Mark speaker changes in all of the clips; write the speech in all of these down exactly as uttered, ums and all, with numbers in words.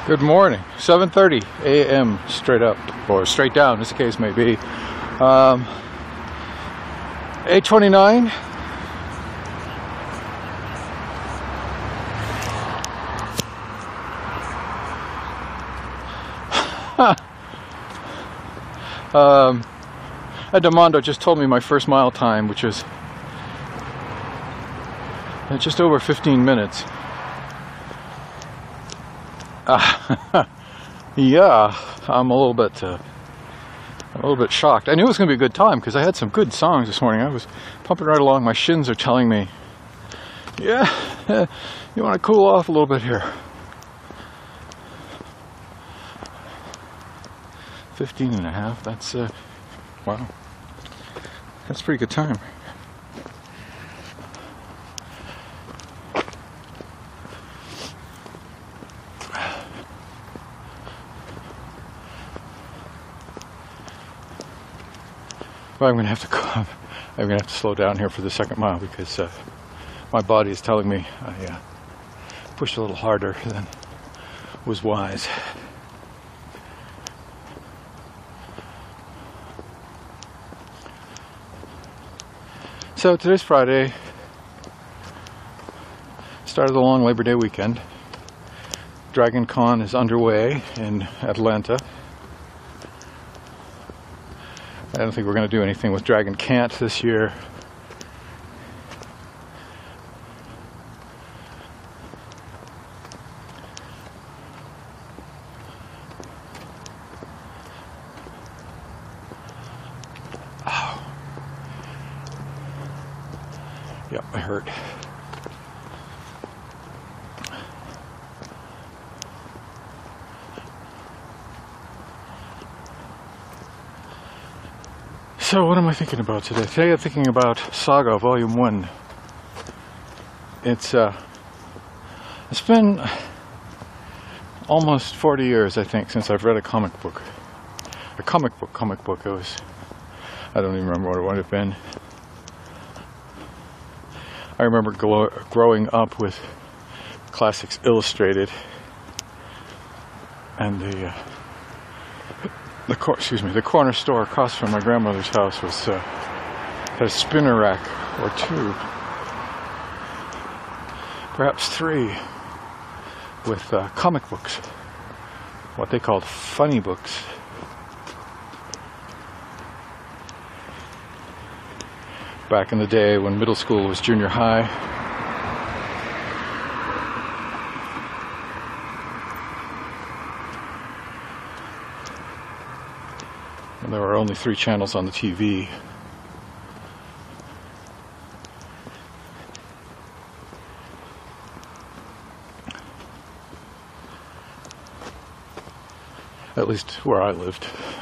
Speaker 1: Good morning. seven thirty a m straight up, or straight down, as the case may be. Um, eight twenty-nine. um, Edmondo just told me my first mile time, which was just over fifteen minutes. Uh, yeah, I'm a little bit, uh, I'm a little bit shocked. I knew it was going to be a good time because I had some good songs this morning. I was pumping right along. My shins are telling me, yeah, you want to cool off a little bit here. fifteen and a half, that's, uh, wow, that's a pretty good time. Well, I'm going to have to go, I'm going to have to slow down here for the second mile because uh, my body is telling me I uh, pushed a little harder than was wise. So today's Friday, start of the long Labor Day weekend. Dragon Con is underway in Atlanta. I don't think we're going to do anything with Dragon Cant this year. Oh. Yep, I hurt. So what am I thinking about today? Today I'm thinking about Saga Volume one. It's uh, it's been almost forty years, I think, since I've read a comic book. A comic book, comic book. It was, I don't even remember what it would have been. I remember glo- growing up with Classics Illustrated and the uh, The cor excuse me, the corner store across from my grandmother's house was uh, had a spinner rack or two, perhaps three, with uh, comic books, what they called funny books. Back in the day when middle school was junior high. And there were only three channels on the T V. At least where I lived.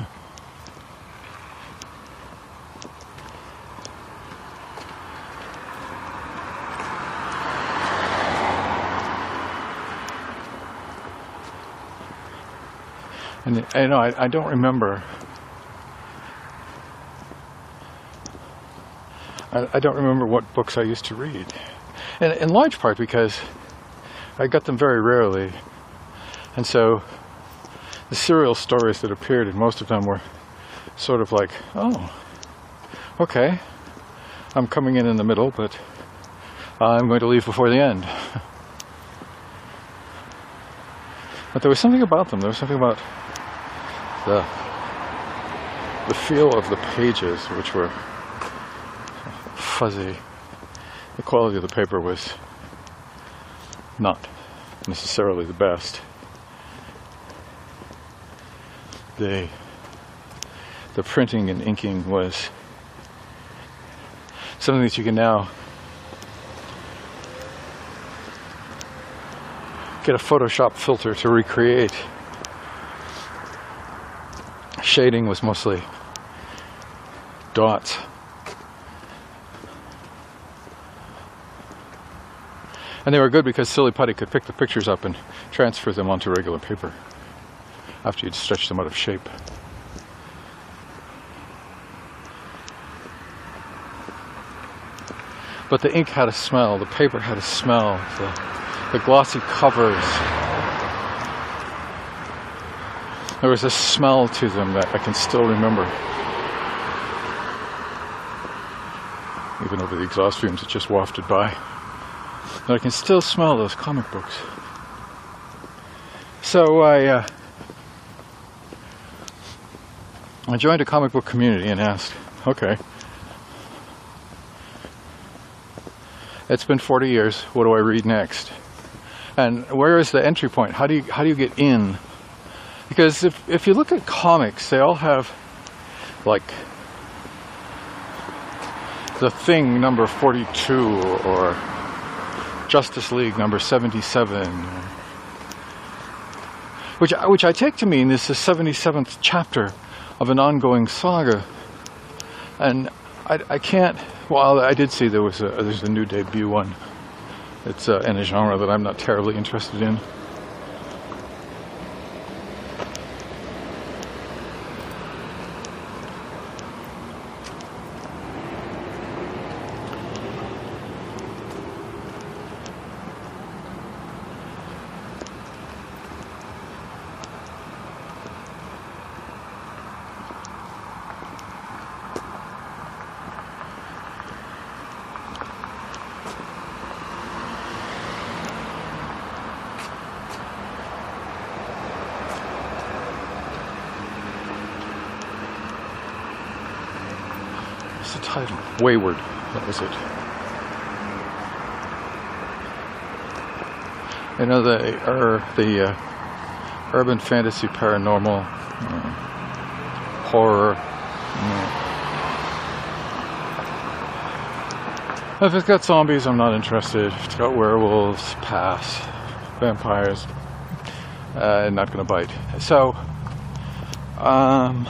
Speaker 1: And you know, I, I don't remember. I don't remember what books I used to read, and in large part because I got them very rarely, and so the serial stories that appeared in most of them were sort of like, oh, okay, I'm coming in in the middle, but I'm going to leave before the end. But there was something about them, there was something about the the feel of the pages, which were fuzzy. The quality of the paper was not necessarily the best. The the printing and inking was something that you can now get a Photoshop filter to recreate. Shading was mostly dots. And they were good because Silly Putty could pick the pictures up and transfer them onto regular paper after you'd stretched them out of shape. But the ink had a smell, the paper had a smell, the, the glossy covers There was a smell to them that I can still remember. Even over the exhaust fumes that just wafted by. But I can still smell those comic books. So I, uh, I joined a comic book community and asked, okay, it's been forty years, what do I read next? And where is the entry point? How do you, how do you get in? Because if, if you look at comics, they all have, like, The Thing number forty-two, or Justice League number seventy-seven, which, which I take to mean is the seventy-seventh chapter of an ongoing saga. And I, I can't, well, I did see there was a, there's a new debut one. It's uh, in a genre that I'm not terribly interested in. The title? Wayward. That was it. You know, the ur, the uh, urban fantasy paranormal uh, horror. You know. If it's got zombies, I'm not interested. If it's got werewolves, pass. Vampires, uh, not going to bite. So, um.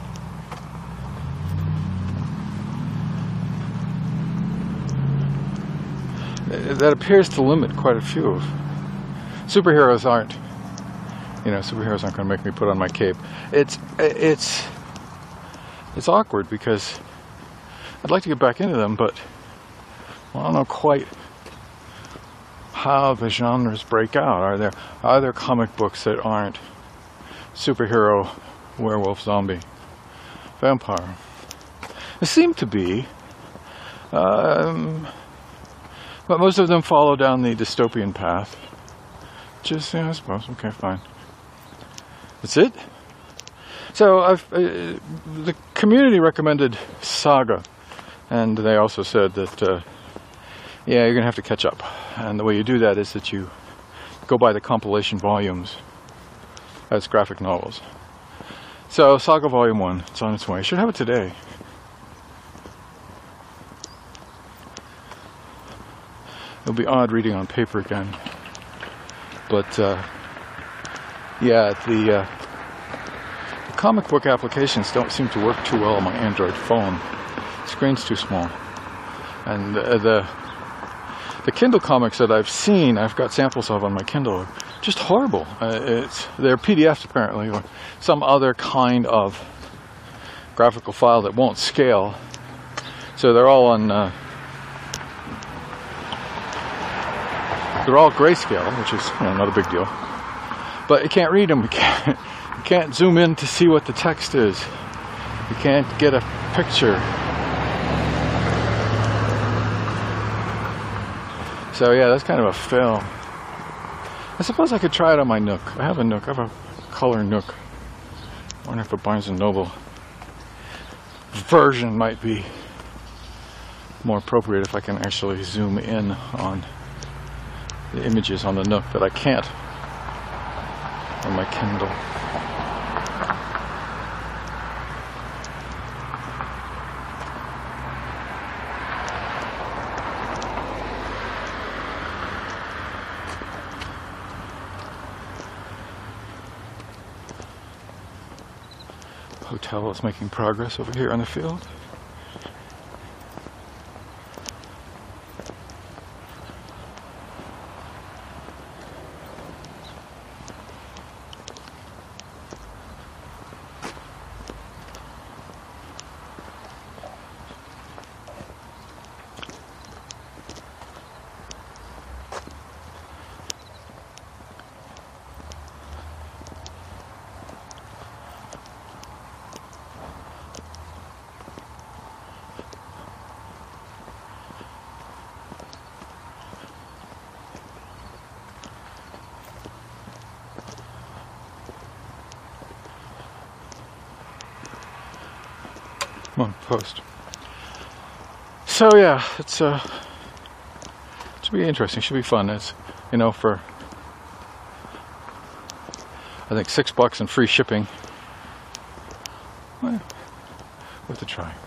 Speaker 1: that appears to limit quite a few. Superheroes aren't, you know, superheroes aren't going to make me put on my cape. It's, it's, it's awkward because I'd like to get back into them, but well, I don't know quite how the genres break out. Are there, are there comic books that aren't superhero, werewolf, zombie, vampire? There seem to be. Um, But most of them follow down the dystopian path. Just, yeah, I suppose. Okay, fine. That's it? So, I've, uh, the community recommended Saga. And they also said that, uh, yeah, you're going to have to catch up. And the way you do that is that you go buy the compilation volumes as graphic novels. So, Saga Volume one, it's on its way. I should have it today. It'll be odd reading on paper again, but uh, yeah, the, uh, the comic book applications don't seem to work too well on my Android phone. The screen's too small, and the, the the Kindle comics that I've seen, I've got samples of on my Kindle, just horrible. Uh, it's they're P D Fs apparently, or some other kind of graphical file that won't scale. So they're all on. Uh, They're all grayscale, which is, you know, not a big deal. But you can't read them. You can't, you can't zoom in to see what the text is. You can't get a picture. So yeah, that's kind of a fail. I suppose I could try it on my Nook. I have a Nook. I have a color Nook. I wonder if a Barnes and Noble version might be more appropriate if I can actually zoom in on the images on the Nook that I can't on my Kindle. Hotel is making progress over here on the field. on post. So yeah, it's uh, it should be interesting. Should be fun. It's, you know, for I think six bucks and free shipping. Well, worth a try.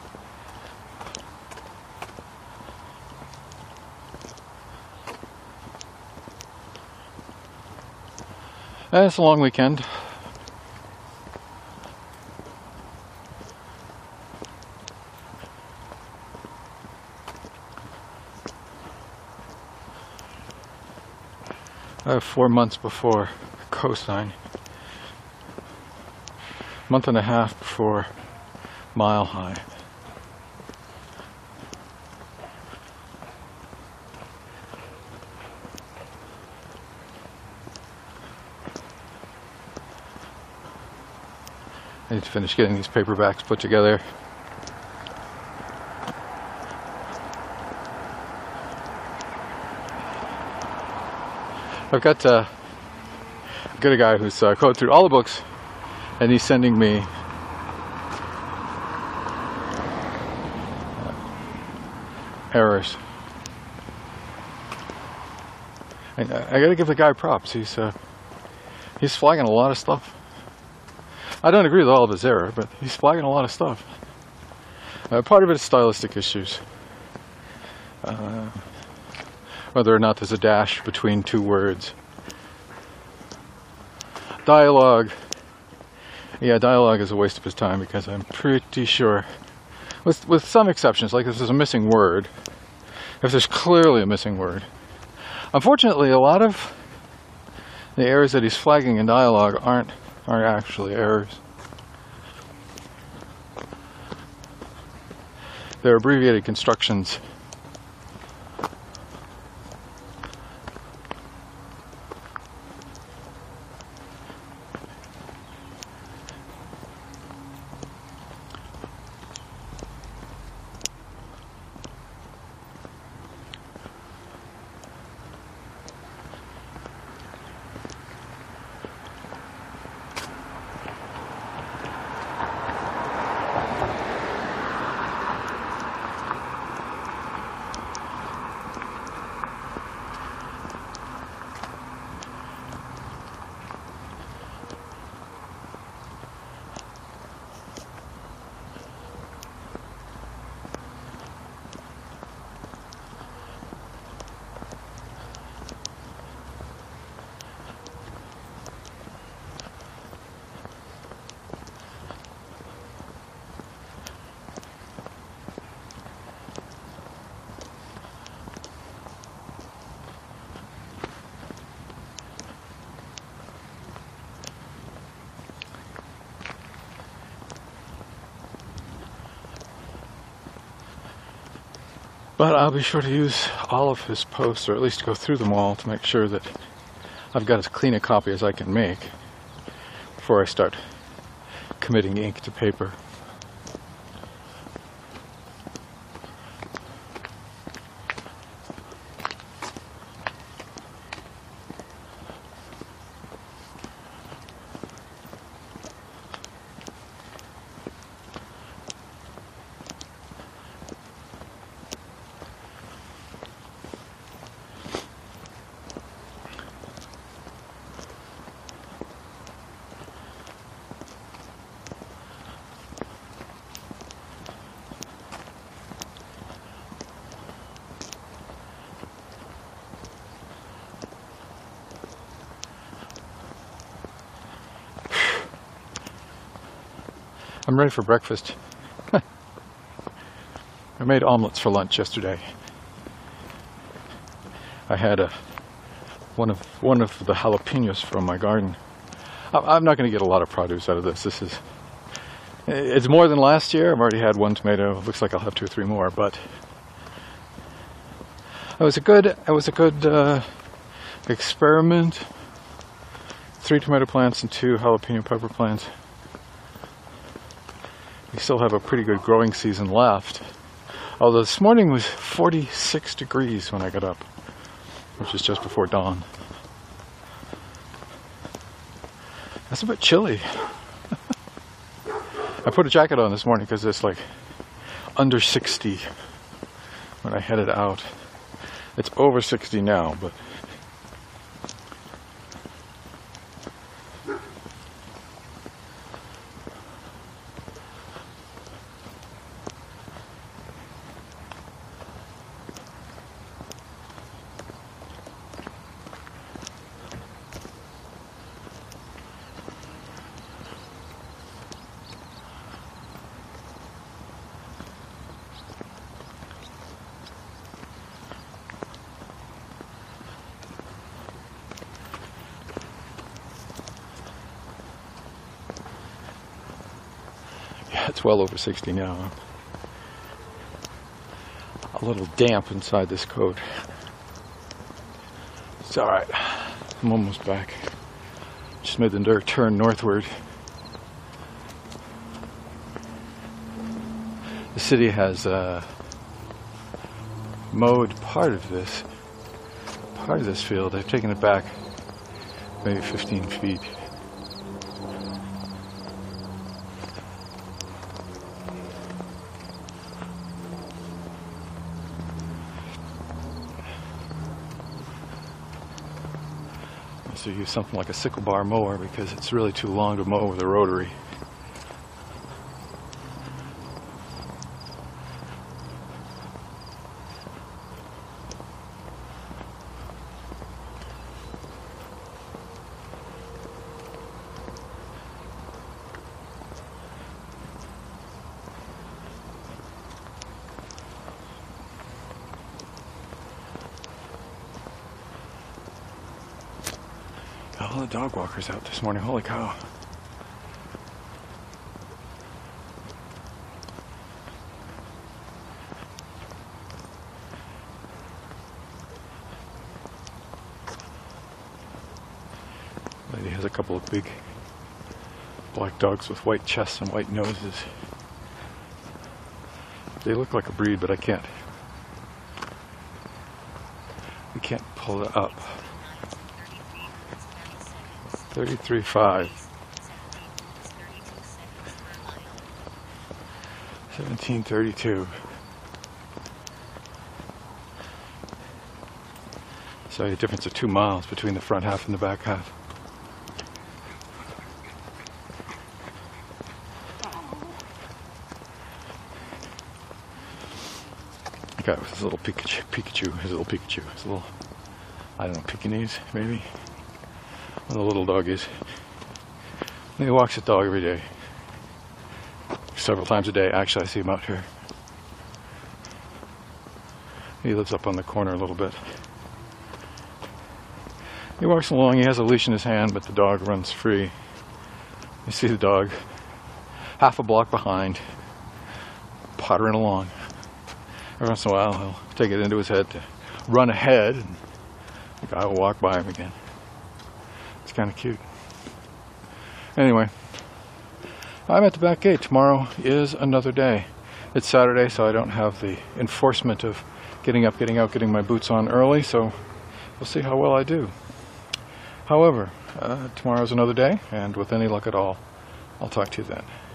Speaker 1: And it's a long weekend. I have four months before cosine. Month and a half before mile high. I need to finish getting these paperbacks put together. I've got, uh, I've got a guy who's uh, going through all the books, and he's sending me uh, errors. And I, I got to give the guy props. He's uh, he's flagging a lot of stuff. I don't agree with all of his error, but he's flagging a lot of stuff. Uh, part of it is stylistic issues. Uh, whether or not there's a dash between two words. Dialogue. Yeah, dialogue is a waste of his time because I'm pretty sure, with, with some exceptions, like if there's a missing word, if there's clearly a missing word. Unfortunately, a lot of the errors that he's flagging in dialogue aren't, aren't actually errors. They're abbreviated constructions. But I'll be sure to use all of his posts, or at least go through them all, to make sure that I've got as clean a copy as I can make before I start committing ink to paper. I'm ready for breakfast. I made omelets for lunch yesterday. I had a one of one of the jalapenos from my garden. I'm not going to get a lot of produce out of this. This is it's more than last year. I've already had one tomato. Looks like I'll have two or three more. But it was a good it was a good uh, experiment. Three tomato plants and two jalapeno pepper plants. We still have a pretty good growing season left. Although this morning was forty-six degrees when I got up, which is just before dawn. That's a bit chilly. I put a jacket on this morning because it's like under sixty when I headed out. It's over sixty now, but it's well over sixty now. A little damp inside this coat. It's alright. I'm almost back. Just made the turn northward. The city has uh, mowed part of this, part of this field. They've taken it back maybe fifteen feet. So use something like a sickle bar mower because it's really too long to mow with a rotary. All the dog walkers out this morning, holy cow. Lady has a couple of big black dogs with white chests and white noses. They look like a breed, but I can't. We can't pull it up. thirty-three five. seventeen thirty-two. So a difference of two miles between the front half and the back half. The guy with his little Pikachu, Pikachu, his little Pikachu, his little, I don't know, Pekingese, maybe? One of the little doggies. He walks his dog every day. Several times a day. Actually, I see him out here. He lives up on the corner a little bit. He walks along, he has a leash in his hand, but the dog runs free. You see the dog half a block behind, pottering along. Every once in a while, he'll take it into his head to run ahead, and the guy will walk by him again. It's kind of cute. Anyway, I'm at the back gate. Tomorrow is another day. It's Saturday, so I don't have the enforcement of getting up, getting out, getting my boots on early, so we'll see how well I do. However, uh, tomorrow's another day, and with any luck at all, I'll talk to you then.